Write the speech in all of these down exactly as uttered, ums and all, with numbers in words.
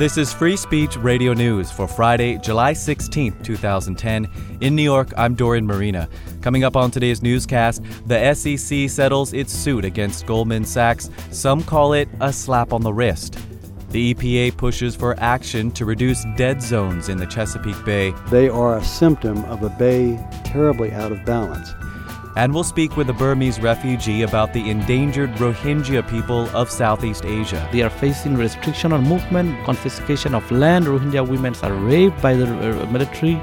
This is Free Speech Radio News for Friday, July sixteenth, twenty ten. In New York, I'm Dorian Marina. Coming up on today's newscast, the S E C settles its suit against Goldman Sachs. Some call it a slap on the wrist. The E P A pushes for action to reduce dead zones in the Chesapeake Bay. They are a symptom of a bay terribly out of balance. And we'll speak with a Burmese refugee about the endangered Rohingya people of Southeast Asia. They are facing restriction on movement, confiscation of land. Rohingya women are raped by the uh, military.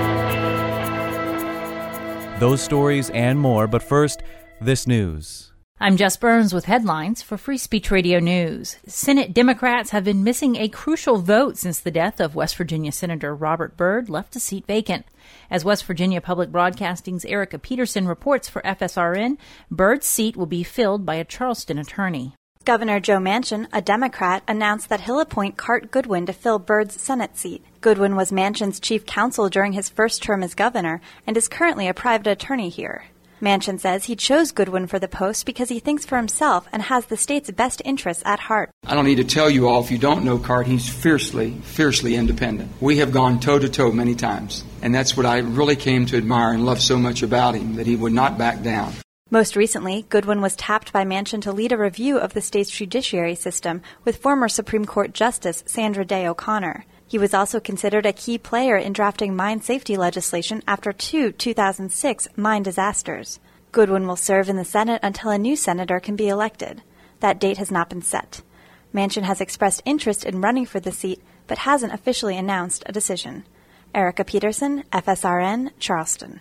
Those stories and more, but first, this news. I'm Jess Burns with headlines for Free Speech Radio News. Senate Democrats have been missing a crucial vote since the death of West Virginia Senator Robert Byrd left a seat vacant. As West Virginia Public Broadcasting's Erica Peterson reports for F S R N, Byrd's seat will be filled by a Charleston attorney. Governor Joe Manchin, a Democrat, announced that he'll appoint Cart Goodwin to fill Byrd's Senate seat. Goodwin was Manchin's chief counsel during his first term as governor and is currently a private attorney here. Manchin says he chose Goodwin for the post because he thinks for himself and has the state's best interests at heart. I don't need to tell you all, if you don't know Cart, he's fiercely, fiercely independent. We have gone toe-to-toe many times, and that's what I really came to admire and love so much about him, that he would not back down. Most recently, Goodwin was tapped by Manchin to lead a review of the state's judiciary system with former Supreme Court Justice Sandra Day O'Connor. He was also considered a key player in drafting mine safety legislation after two two thousand six mine disasters. Goodwin will serve in the Senate until a new senator can be elected. That date has not been set. Manchin has expressed interest in running for the seat, but hasn't officially announced a decision. Erica Peterson, F S R N, Charleston.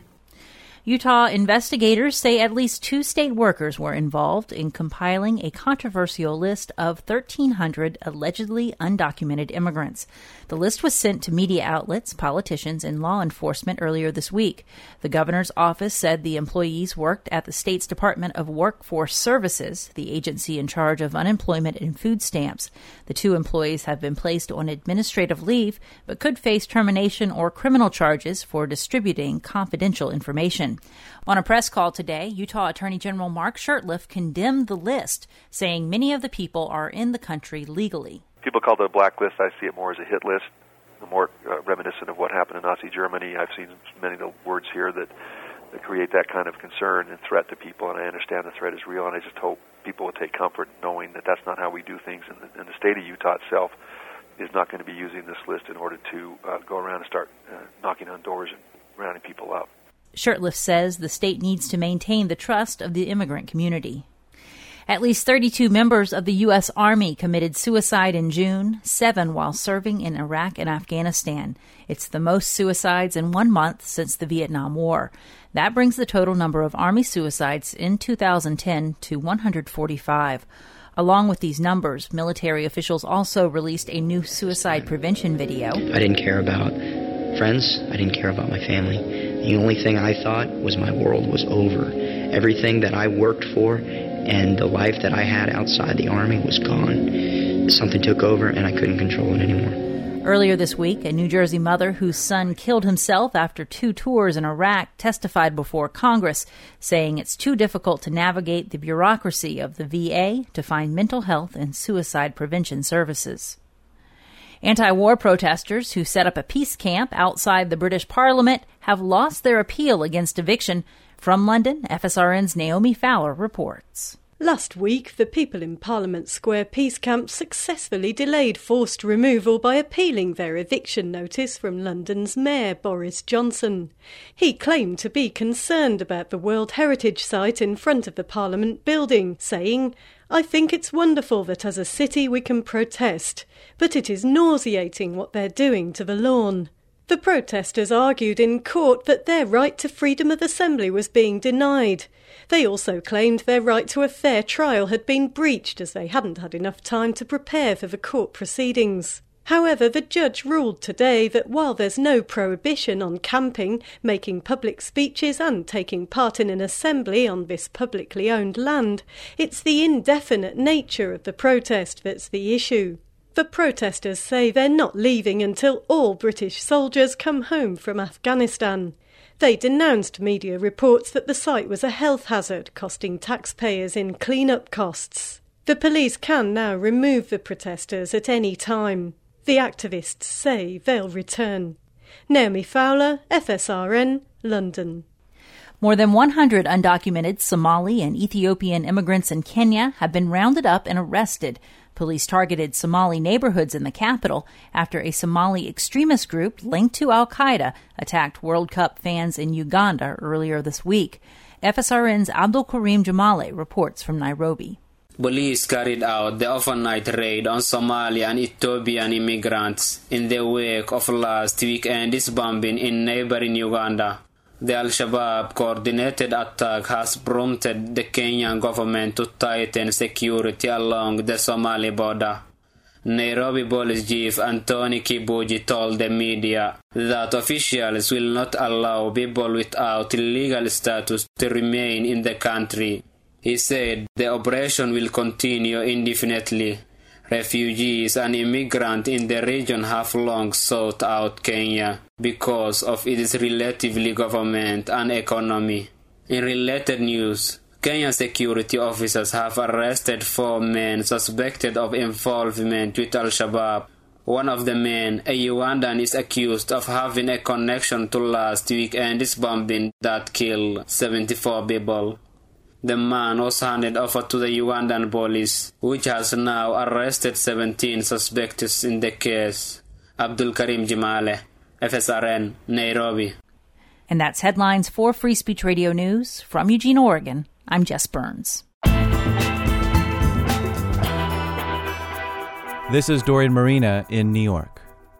Utah investigators say at least two state workers were involved in compiling a controversial list of thirteen hundred allegedly undocumented immigrants. The list was sent to media outlets, politicians, and law enforcement earlier this week. The governor's office said the employees worked at the state's Department of Workforce Services, the agency in charge of unemployment and food stamps. The two employees have been placed on administrative leave, but could face termination or criminal charges for distributing confidential information. On a press call today, Utah Attorney General Mark Shurtleff condemned the list, saying many of the people are in the country legally. People call it a blacklist. I see it more as a hit list, more uh, reminiscent of what happened in Nazi Germany. I've seen many of the words here that, that create that kind of concern and threat to people, and I understand the threat is real, and I just hope people will take comfort knowing that that's not how we do things, and the, and the state of Utah itself is not going to be using this list in order to uh, go around and start uh, knocking on doors and rounding people up. Shurtleff says the state needs to maintain the trust of the immigrant community. At least thirty-two members of the U S. Army committed suicide in June, seven while serving in Iraq and Afghanistan. It's the most suicides in one month since the Vietnam War. That brings the total number of Army suicides in two thousand ten to one hundred forty-five. Along with these numbers, military officials also released a new suicide prevention video. I didn't care about friends. I didn't care about my family. The only thing I thought was my world was over. Everything that I worked for and the life that I had outside the Army was gone. Something took over and I couldn't control it anymore. Earlier this week, a New Jersey mother whose son killed himself after two tours in Iraq testified before Congress, saying it's too difficult to navigate the bureaucracy of the V A to find mental health and suicide prevention services. Anti-war protesters who set up a peace camp outside the British Parliament have lost their appeal against eviction. From London, F S R N's Naomi Fowler reports. Last week, the people in Parliament Square Peace Camp successfully delayed forced removal by appealing their eviction notice from London's Mayor Boris Johnson. He claimed to be concerned about the World Heritage Site in front of the Parliament building, saying, "I think it's wonderful that as a city we can protest, but it is nauseating what they're doing to the lawn." The protesters argued in court that their right to freedom of assembly was being denied. They also claimed their right to a fair trial had been breached as they hadn't had enough time to prepare for the court proceedings. However, the judge ruled today that while there's no prohibition on camping, making public speeches and taking part in an assembly on this publicly owned land, it's the indefinite nature of the protest that's the issue. The protesters say they're not leaving until all British soldiers come home from Afghanistan. They denounced media reports that the site was a health hazard, costing taxpayers in clean-up costs. The police can now remove the protesters at any time. The activists say they'll return. Naomi Fowler, F S R N, London. More than one hundred undocumented Somali and Ethiopian immigrants in Kenya have been rounded up and arrested. Police targeted Somali neighborhoods in the capital after a Somali extremist group linked to al-Qaeda attacked World Cup fans in Uganda earlier this week. F S R N's Abdul Karim Jamale reports from Nairobi. Police carried out the overnight raid on Somali and Ethiopian immigrants in the wake of last weekend's bombing in neighboring Uganda. The Al-Shabaab coordinated attack has prompted the Kenyan government to tighten security along the Somali border. Nairobi Police Chief Anthony Kibuji told the media that officials will not allow people without legal status to remain in the country. He said the operation will continue indefinitely. Refugees and immigrants in the region have long sought out Kenya because of its relatively government and economy. In related news, Kenyan security officers have arrested four men suspected of involvement with Al-Shabaab. One of the men, a Ugandan, is accused of having a connection to last weekend's bombing that killed seventy-four people. The man was handed over to the Ugandan police, which has now arrested seventeen suspects in the case. Abdul Karim Jamale, F S R N, Nairobi. And that's headlines for Free Speech Radio News. From Eugene, Oregon, I'm Jess Burns. This is Dorian Marina in New York.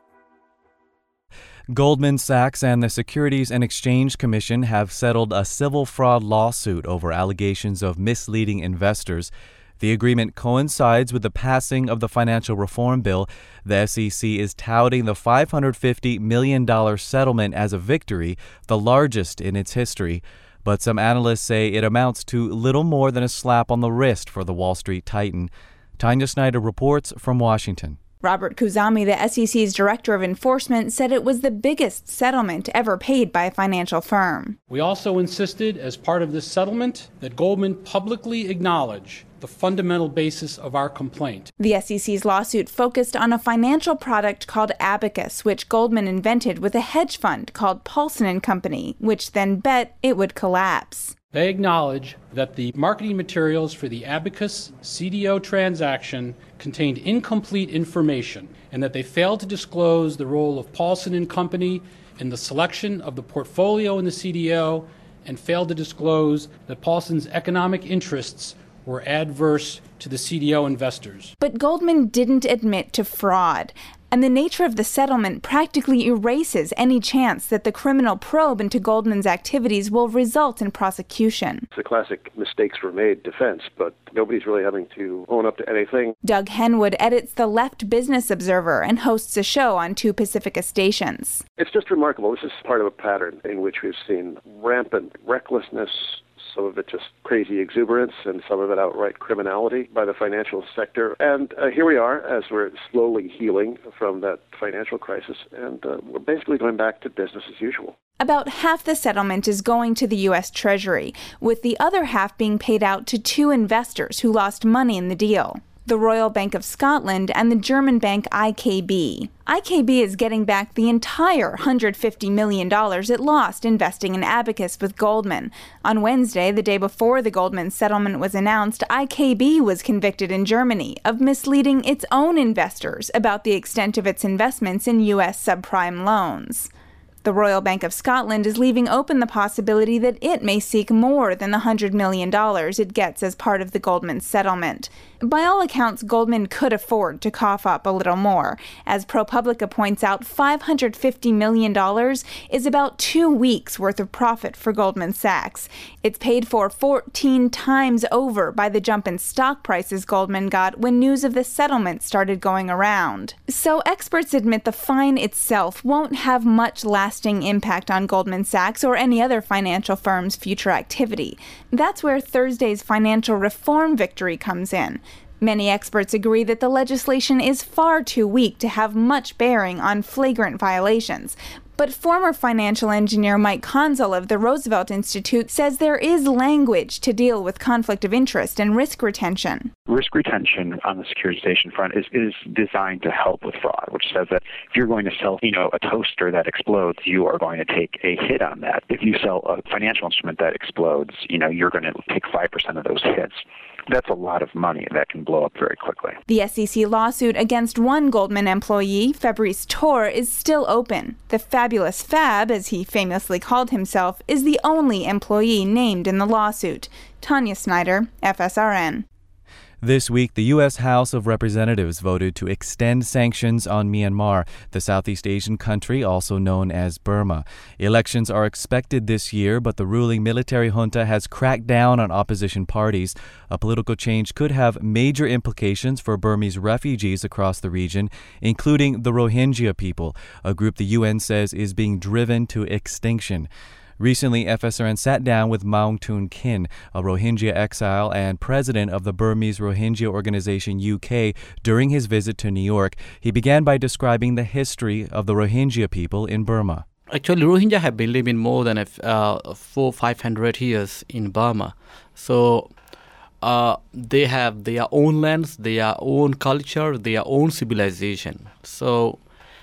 Goldman Sachs and the Securities and Exchange Commission have settled a civil fraud lawsuit over allegations of misleading investors. The agreement coincides with the passing of the financial reform bill. The S E C is touting the five hundred fifty million dollars settlement as a victory, the largest in its history. But some analysts say it amounts to little more than a slap on the wrist for the Wall Street titan. Tanya Snyder reports from Washington. Robert Khuzami, the S E C's director of enforcement, said it was the biggest settlement ever paid by a financial firm. We also insisted, as part of this settlement, that Goldman publicly acknowledge the fundamental basis of our complaint. The S E C's lawsuit focused on a financial product called Abacus, which Goldman invented with a hedge fund called Paulson and Company, which then bet it would collapse. They acknowledge that the marketing materials for the Abacus C D O transaction contained incomplete information and that they failed to disclose the role of Paulson and Company in the selection of the portfolio in the C D O and failed to disclose that Paulson's economic interests were adverse to the C D O investors. But Goldman didn't admit to fraud. And the nature of the settlement practically erases any chance that the criminal probe into Goldman's activities will result in prosecution. It's a classic mistakes were made defense, but nobody's really having to own up to anything. Doug Henwood edits the Left Business Observer and hosts a show on two Pacifica stations. It's just remarkable. This is part of a pattern in which we've seen rampant recklessness, some of it just crazy exuberance, and some of it outright criminality by the financial sector. And uh, here we are as we're slowly healing from that financial crisis, and uh, we're basically going back to business as usual. About half the settlement is going to the U S Treasury, with the other half being paid out to two investors who lost money in the deal: the Royal Bank of Scotland and the German bank I K B. I K B is getting back the entire one hundred fifty million dollars it lost investing in Abacus with Goldman. On Wednesday, the day before the Goldman settlement was announced, I K B was convicted in Germany of misleading its own investors about the extent of its investments in U S subprime loans. The Royal Bank of Scotland is leaving open the possibility that it may seek more than the one hundred million dollars it gets as part of the Goldman settlement. By all accounts, Goldman could afford to cough up a little more. As ProPublica points out, five hundred fifty million dollars is about two weeks' worth of profit for Goldman Sachs. It's paid for fourteen times over by the jump in stock prices Goldman got when news of the settlement started going around. So experts admit the fine itself won't have much lasting impact on Goldman Sachs or any other financial firm's future activity. That's where Thursday's financial reform victory comes in. Many experts agree that the legislation is far too weak to have much bearing on flagrant violations, But former financial engineer Mike Konzel of the Roosevelt Institute says there is language to deal with conflict of interest and risk retention. Risk retention on the securitization front is, is designed to help with fraud, which says that if you're going to sell, you know, a toaster that explodes, you are going to take a hit on that. If you sell a financial instrument that explodes, you know, you're going to take five percent of those hits. That's a lot of money that can blow up very quickly. The S E C lawsuit against one Goldman employee, Fabrice Tor, is still open. The fabulous Fab, as he famously called himself, is the only employee named in the lawsuit. Tanya Snyder, F S R N. This week, the U S House of Representatives voted to extend sanctions on Myanmar, the Southeast Asian country also known as Burma. Elections are expected this year, but the ruling military junta has cracked down on opposition parties. A political change could have major implications for Burmese refugees across the region, including the Rohingya people, a group the U N says is being driven to extinction. Recently, F S R N sat down with Maung Toon Kin, a Rohingya exile and president of the Burmese Rohingya Organization U K, during his visit to New York. He began by describing the history of the Rohingya people in Burma. Actually, Rohingya have been living more than uh, four, five hundred years in Burma. So uh, they have their own lands, their own culture, their own civilization. So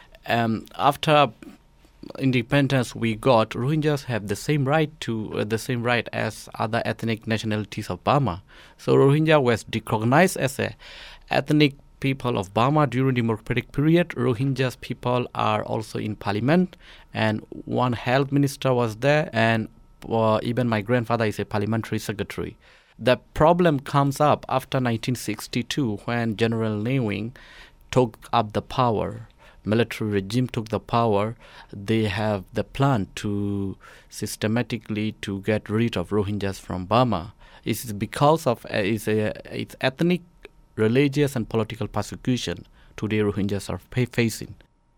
um, after independence we got, Rohingyas have the same right to uh, the same right as other ethnic nationalities of Burma. So Rohingya was recognized as a ethnic people of Burma during the democratic period. Rohingyas people are also in parliament, and one health minister was there, and uh, even my grandfather is a parliamentary secretary. The problem comes up after nineteen sixty-two when General Ne Win took up the power. Military regime took the power. They have the plan to systematically to get rid of Rohingyas from Burma. It's because of uh, it's, a, it's ethnic, religious, and political persecution today Rohingyas are fa- facing.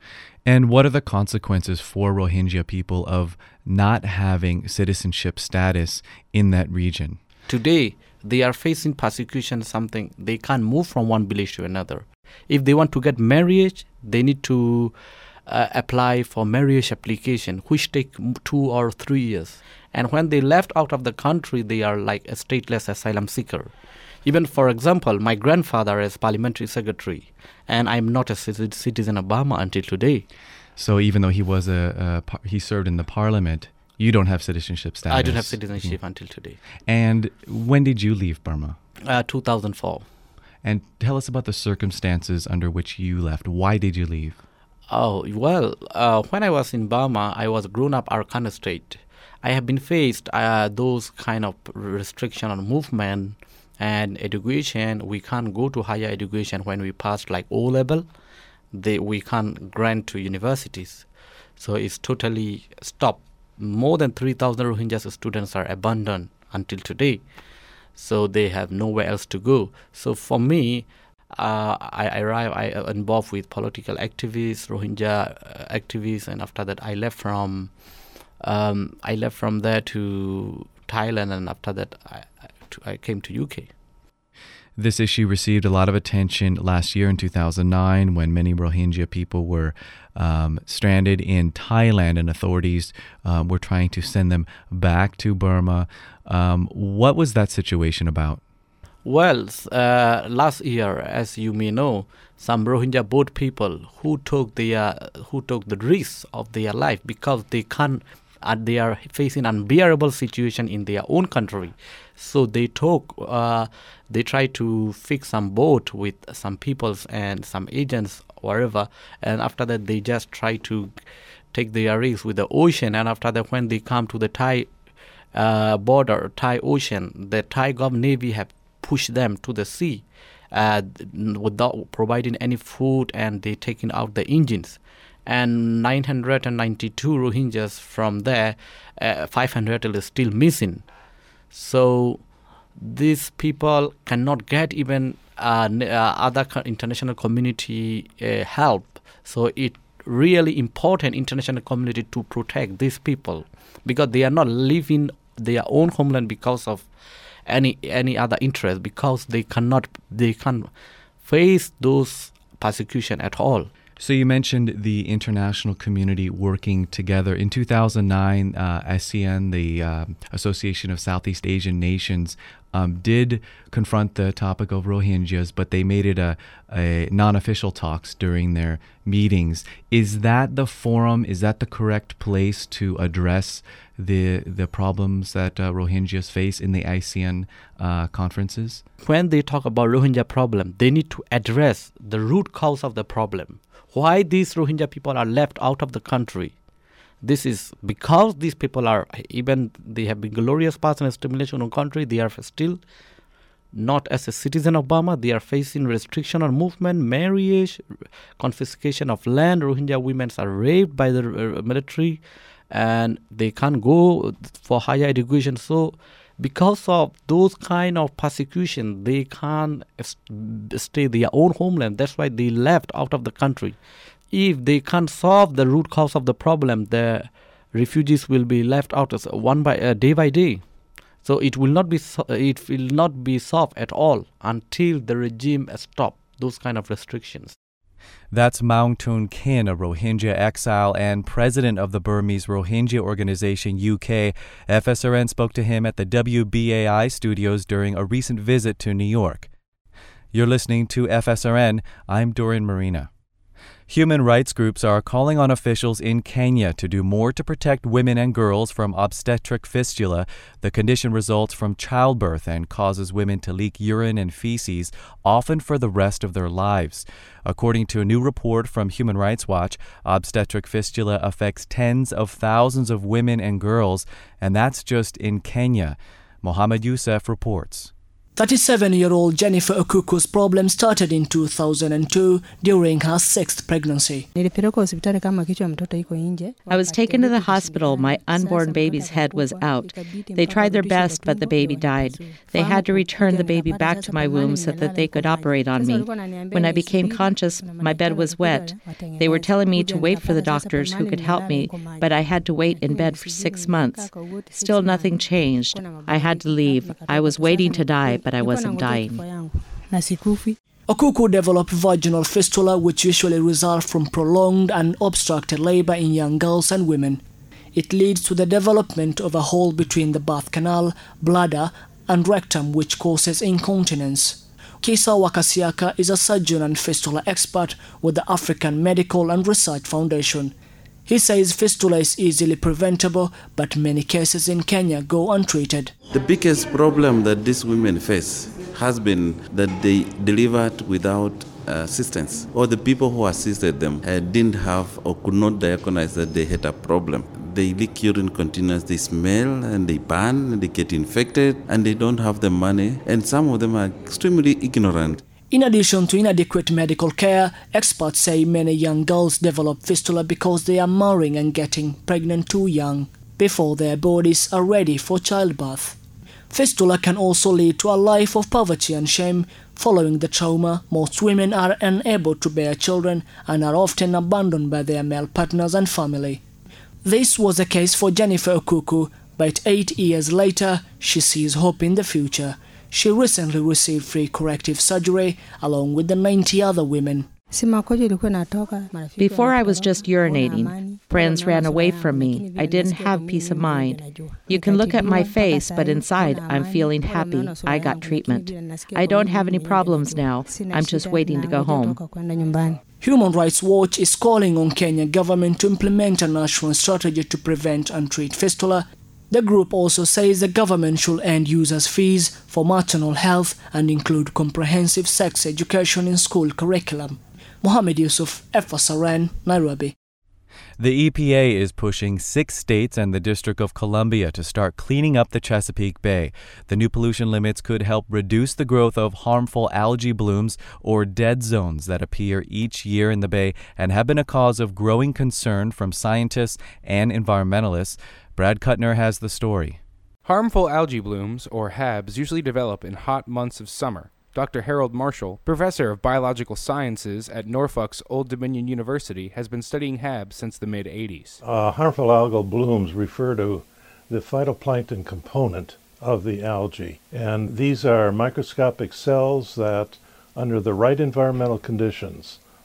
And what are the consequences for Rohingya people of not having citizenship status in that region? Today, they are facing persecution, something they can't move from one village to another. If they want to get marriage, they need to uh, apply for marriage application, which take two or three years. And when they left out of the country, they are like a stateless asylum seeker. Even, for example, my grandfather is parliamentary secretary, and I'm not a citizen of Burma until today. So even though he was a, a he served in the parliament, you don't have citizenship status? I don't have citizenship mm. until today. And when did you leave Burma? Uh, two thousand four. And tell us about the circumstances under which you left. Why did you leave? Oh, well, uh, when I was in Burma, I was grown up Arkan State. I have been faced uh, those kind of restriction on movement and education. We can't go to higher education when we passed like O-level. They, we can't grant to universities. So it's totally stopped. More than three thousand Rohingya students are abandoned until today. So they have nowhere else to go. So for me, uh, I arrived, I uh, involved with political activists, Rohingya uh, activists, and after that I left from, um, I left from there to Thailand, and after that I, I, to, I came to U K. This issue received a lot of attention last year in two thousand nine when many Rohingya people were um, stranded in Thailand, and authorities um, were trying to send them back to Burma. Um, what was that situation about? Well, uh, last year, as you may know, some Rohingya boat people who took the uh, who took the risk of their life because they can't, uh, they are facing unbearable situation in their own country. So they took, uh, they tried to fix some boat with some peoples and some agents, wherever, and after that they just try to take their risk with the ocean. And after that, when they come to the Thai uh, border, Thai ocean, the Thai government Navy have pushed them to the sea uh, without providing any food, and they taking out the engines. And nine hundred ninety-two Rohingyas from there, uh, five hundred is still missing. So these people cannot get even uh, uh, other international community uh, help. So it really important international community to protect these people, because they are not living their own homeland because of any any other interest, because they cannot they can face those persecution at all. So you mentioned the international community working together. In two thousand nine, uh, ASEAN, the uh, Association of Southeast Asian Nations, um, did confront the topic of Rohingyas, but they made it a, a non-official talks during their meetings. Is that the forum, is that the correct place to address the the problems that uh, Rohingyas face in the ASEAN uh, conferences? When they talk about Rohingya problem, they need to address the root cause of the problem. Why these Rohingya people are left out of the country? This is because these people are, even they have been glorious paths and assimilation in the country, they are still not as a citizen of Burma. They are facing restriction on movement, marriage, confiscation of land. Rohingya women are raped by the uh, military and they can't go for higher education. So because of those kind of persecution, they can't stay their own homeland. That's why they left out of the country. If they can't solve the root cause of the problem, the refugees will be left out as one by uh, day by day. So it will not be so, it will not be solved at all until the regime stops those kind of restrictions. That's Maung Tun Kin, a Rohingya exile and president of the Burmese Rohingya Organization U K. F S R N spoke to him at the W B A I studios during a recent visit to New York. You're listening to F S R N. I'm Dorian Marina. Human rights groups are calling on officials in Kenya to do more to protect women and girls from obstetric fistula. The condition results from childbirth and causes women to leak urine and feces, often for the rest of their lives. According to a new report from Human Rights Watch, obstetric fistula affects tens of thousands of women and girls, and that's just in Kenya. Mohammed Youssef reports. thirty-seven-year-old Jennifer Okuku's problem started in two thousand two during her sixth pregnancy. I was taken to the hospital. My unborn baby's head was out. They tried their best, but the baby died. They had to return the baby back to my womb so that they could operate on me. When I became conscious, my bed was wet. They were telling me to wait for the doctors who could help me, but I had to wait in bed for six months. Still nothing changed. I had to leave. I was waiting to die, but I wasn't dying. Okuku developed vaginal fistula, which usually result from prolonged and obstructed labor in young girls and women. It leads to the development of a hole between the birth canal, bladder, and rectum, which causes incontinence. Kisa Wakasiaka is a surgeon and fistula expert with the African Medical and Research Foundation. He says fistula is easily preventable, but many cases in Kenya go untreated. The biggest problem that these women face has been that they delivered without assistance, or the people who assisted them uh, didn't have or could not diagnose that they had a problem. They leak urine continuously, they smell and they burn and they get infected and they don't have the money, and some of them are extremely ignorant. In addition to inadequate medical care, experts say many young girls develop fistula because they are marrying and getting pregnant too young, before their bodies are ready for childbirth. Fistula can also lead to a life of poverty and shame. Following the trauma, most women are unable to bear children and are often abandoned by their male partners and family. This was the case for Jennifer Okuku, but eight years later, she sees hope in the future. She recently received free corrective surgery along with the ninety other women. Before I was just urinating. Friends ran away from me. I didn't have peace of mind. You can look at my face, but inside I'm feeling happy. I got treatment. I don't have any problems now. I'm just waiting to go home. Human Rights Watch is calling on Kenya government to implement a national strategy to prevent and treat fistula. The group also says the government should end users' fees for maternal health and include comprehensive sex education in school curriculum. Mohammed Yusuf, F S R N, Nairobi. The E P A is pushing six states and the District of Columbia to start cleaning up the Chesapeake Bay. The new pollution limits could help reduce the growth of harmful algae blooms or dead zones that appear each year in the bay and have been a cause of growing concern from scientists and environmentalists. Brad Kuttner has the story. Harmful algae blooms, or H A Bs, usually develop in hot months of summer. Doctor Harold Marshall, professor of biological sciences at Norfolk's Old Dominion University, has been studying H A Bs since the mid-eighties. Uh, harmful algal blooms refer to the phytoplankton component of the algae. And these are microscopic cells that, under the right environmental conditions,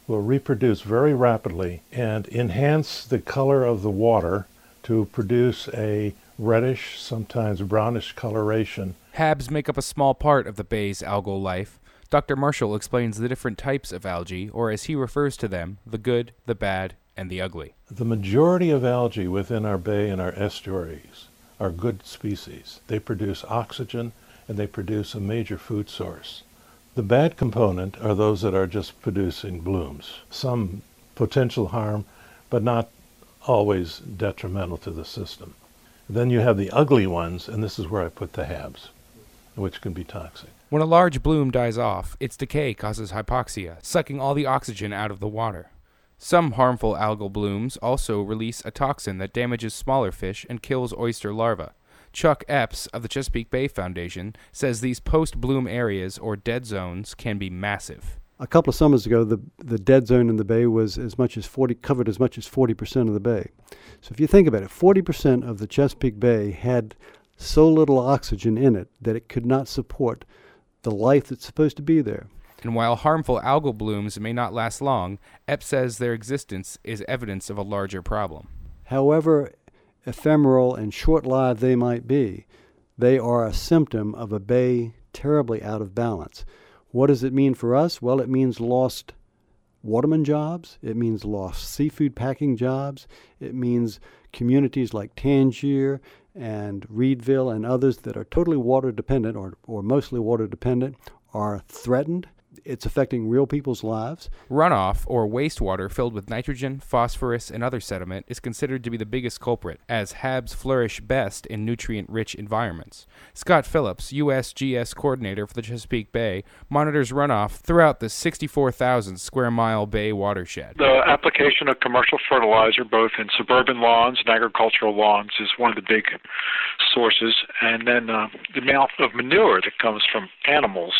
will reproduce very rapidly and enhance the color of the water to produce a reddish, sometimes brownish coloration. Habs make up a small part of the bay's algal life. Doctor Marshall explains the different types of algae, or as he refers to them, the good, the bad, and the ugly. The majority of algae within our bay and our estuaries are good species. They produce oxygen and they produce a major food source. The bad component are those that are just producing blooms. Some potential harm, but not always detrimental to the system. Then you have the ugly ones, and this is where I put the habs, which can be toxic. When a large bloom dies off, its decay causes hypoxia, sucking all the oxygen out of the water. Some harmful algal blooms also release a toxin that damages smaller fish and kills oyster larvae. Chuck Epps of the Chesapeake Bay Foundation says these post-bloom areas, or dead zones, can be massive. A couple of summers ago, the the dead zone in the bay was as much as forty, covered as much as forty percent of the bay. So if you think about it, forty percent of the Chesapeake Bay had so little oxygen in it that it could not support the life that's supposed to be there. And while harmful algal blooms may not last long, Epps says their existence is evidence of a larger problem. However ephemeral and short-lived they might be, they are a symptom of a bay terribly out of balance. What does it mean for us? Well, it means lost waterman jobs. It means lost seafood packing jobs. It means communities like Tangier and Reedville and others that are totally water dependent or, or mostly water dependent are threatened. It's affecting real people's lives. Runoff, or wastewater filled with nitrogen, phosphorus, and other sediment, is considered to be the biggest culprit, as habs flourish best in nutrient-rich environments. Scott Phillips, U S G S coordinator for the Chesapeake Bay, monitors runoff throughout the sixty-four thousand square mile bay watershed. The application of commercial fertilizer, both in suburban lawns and agricultural lawns, is one of the big sources. And then uh, the amount of manure that comes from animals,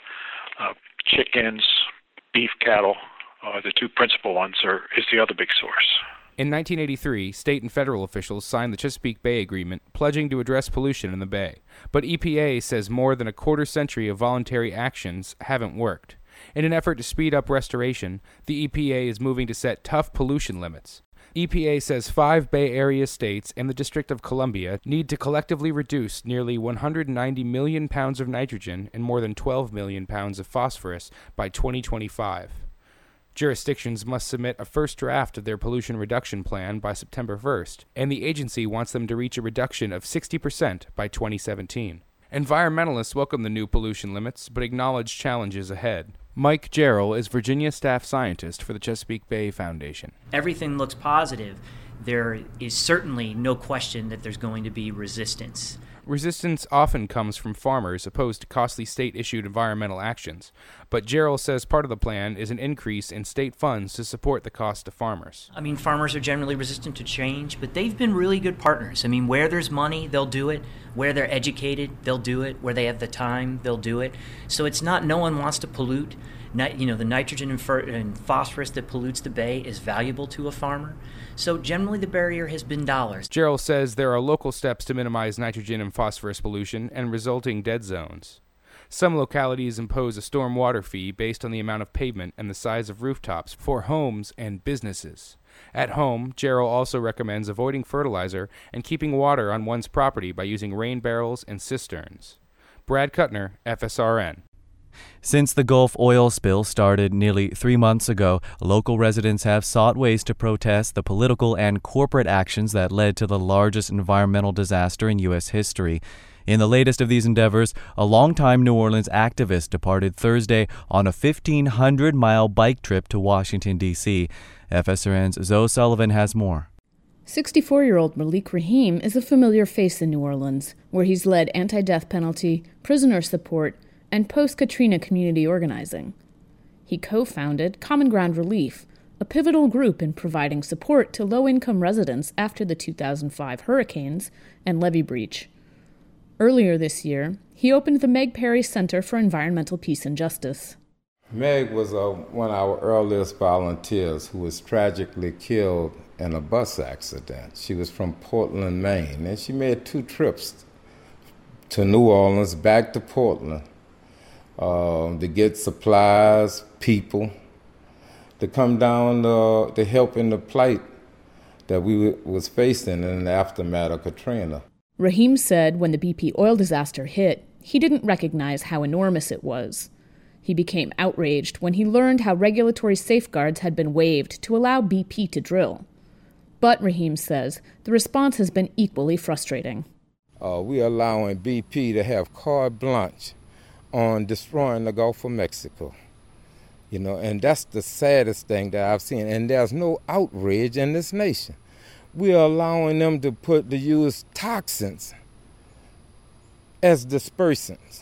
uh, chickens, beef cattle, uh, the two principal ones, are is the other big source. In nineteen eighty-three, state and federal officials signed the Chesapeake Bay Agreement, pledging to address pollution in the bay. But E P A says more than a quarter century of voluntary actions haven't worked. In an effort to speed up restoration, the E P A is moving to set tough pollution limits. E P A says five Bay Area states and the District of Columbia need to collectively reduce nearly one hundred ninety million pounds of nitrogen and more than twelve million pounds of phosphorus by twenty twenty-five. Jurisdictions must submit a first draft of their pollution reduction plan by September first, and the agency wants them to reach a reduction of sixty percent by twenty seventeen. Environmentalists welcome the new pollution limits, but acknowledge challenges ahead. Mike Jarrell is Virginia staff scientist for the Chesapeake Bay Foundation. Everything looks positive. There is certainly no question that there's going to be resistance. Resistance often comes from farmers opposed to costly state-issued environmental actions, but Jarrell says part of the plan is an increase in state funds to support the cost to farmers. I mean, farmers are generally resistant to change, but they've been really good partners. I mean, where there's money, they'll do it. Where they're educated, they'll do it. Where they have the time, they'll do it. So it's not no one wants to pollute. Ni- you know, the nitrogen and, fer- and phosphorus that pollutes the bay is valuable to a farmer. So generally the barrier has been dollars. Jarrell says there are local steps to minimize nitrogen and phosphorus pollution and resulting dead zones. Some localities impose a storm water fee based on the amount of pavement and the size of rooftops for homes and businesses. At home, Jarrell also recommends avoiding fertilizer and keeping water on one's property by using rain barrels and cisterns. Brad Kuttner, F S R N. Since the Gulf oil spill started nearly three months ago, local residents have sought ways to protest the political and corporate actions that led to the largest environmental disaster in U S history. In the latest of these endeavors, a longtime New Orleans activist departed Thursday on a fifteen hundred mile bike trip to Washington, D C F S R N's Zoe Sullivan has more. sixty-four-year-old Malik Rahim is a familiar face in New Orleans, where he's led anti-death penalty, prisoner support, and post-Katrina community organizing. He co-founded Common Ground Relief, a pivotal group in providing support to low-income residents after the two thousand five hurricanes and levee breach. Earlier this year, he opened the Meg Perry Center for Environmental Peace and Justice. Meg was uh, one of our earliest volunteers who was tragically killed in a bus accident. She was from Portland, Maine, and she made two trips to New Orleans, back to Portland, uh, to get supplies, people, to come down uh, to help in the plight that we was facing in the aftermath of Katrina. Rahim said when the B P oil disaster hit, he didn't recognize how enormous it was. He became outraged when he learned how regulatory safeguards had been waived to allow B P to drill. But, Rahim says, the response has been equally frustrating. Uh, we are allowing B P to have carte blanche on destroying the Gulf of Mexico. You know, and that's the saddest thing that I've seen. And there's no outrage in this nation. We are allowing them to put to use toxins as dispersants.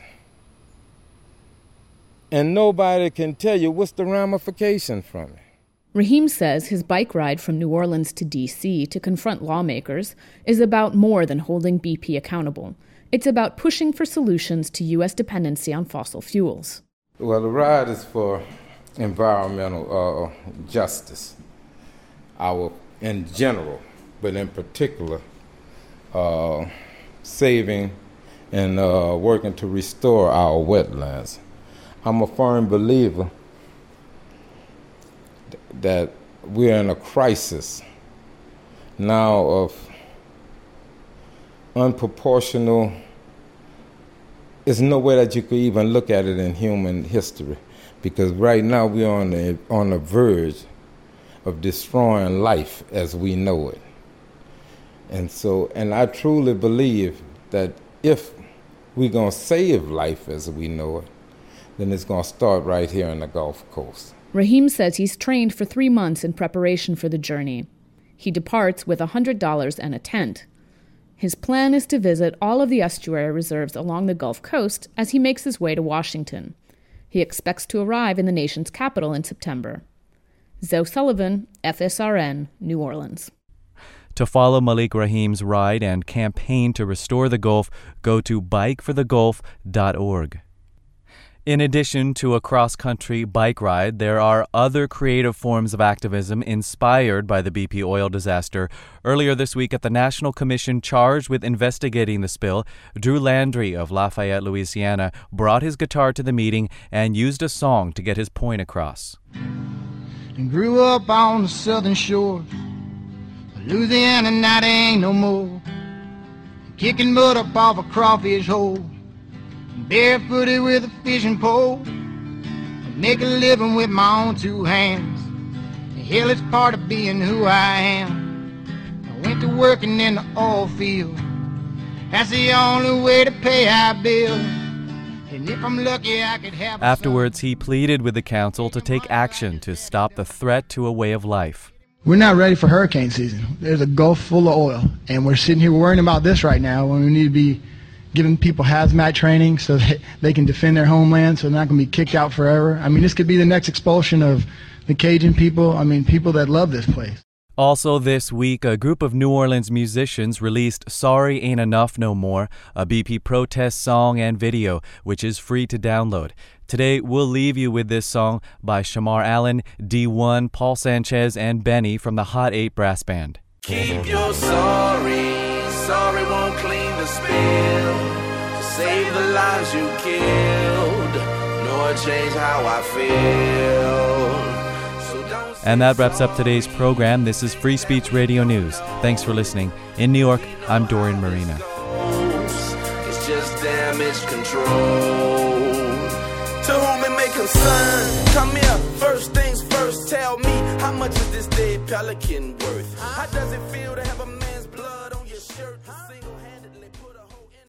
And nobody can tell you what's the ramification from it. Rahim says his bike ride from New Orleans to D C to confront lawmakers is about more than holding B P accountable. It's about pushing for solutions to U S dependency on fossil fuels. Well, the ride is for environmental uh, justice, our in general, but in particular, uh, saving and uh, working to restore our wetlands. I'm a firm believer th- that we're in a crisis now of unproportional. There's no way that you could even look at it in human history, because right now we're on the on the verge of destroying life as we know it. And so, and I truly believe that if we're gonna save life as we know it, then it's gonna start right here on the Gulf Coast. Rahim says he's trained for three months in preparation for the journey. He departs with one hundred dollars and a tent. His plan is to visit all of the estuary reserves along the Gulf Coast as he makes his way to Washington. He expects to arrive in the nation's capital in September. Zoe Sullivan, F S R N, New Orleans. To follow Malik Rahim's ride and campaign to restore the Gulf, go to bike for the gulf dot org. In addition to a cross-country bike ride, there are other creative forms of activism inspired by the B P oil disaster. Earlier this week at the National Commission charged with investigating the spill, Drew Landry of Lafayette, Louisiana, brought his guitar to the meeting and used a song to get his point across. And grew up on the southern shore, Louisiana, now there ain't no more. Kicking mud up off a crawfish hole, barefooted with a fishing pole, and make a living with my own two hands. Hell, it's part of being who I am. I went to working in the oil field. That's the only way to pay our bill. And if I'm lucky, I could have. Afterwards, he pleaded with the council to take action to stop the threat to a way of life. We're not ready for hurricane season. There's a Gulf full of oil, and we're sitting here worrying about this right now when we need to be giving people hazmat training so that they can defend their homeland, so they're not going to be kicked out forever. I mean, this could be the next expulsion of the Cajun people. I mean, people that love this place. Also this week, a group of New Orleans musicians released Sorry Ain't Enough No More, a B P protest song and video, which is free to download. Today, we'll leave you with this song by Shamar Allen, D one, Paul Sanchez, and Benny from the Hot eight Brass Band. Keep your sorry, sorry won't clean the spill, to save the lives you killed, nor change how I feel. And that wraps up today's program. This is Free Speech Radio News. Thanks for listening. In New York, I'm Dorian Marina. It's just damage control. To whom it may concern, come here. First things first, tell me, how much is this dead pelican worth? How does it feel to have a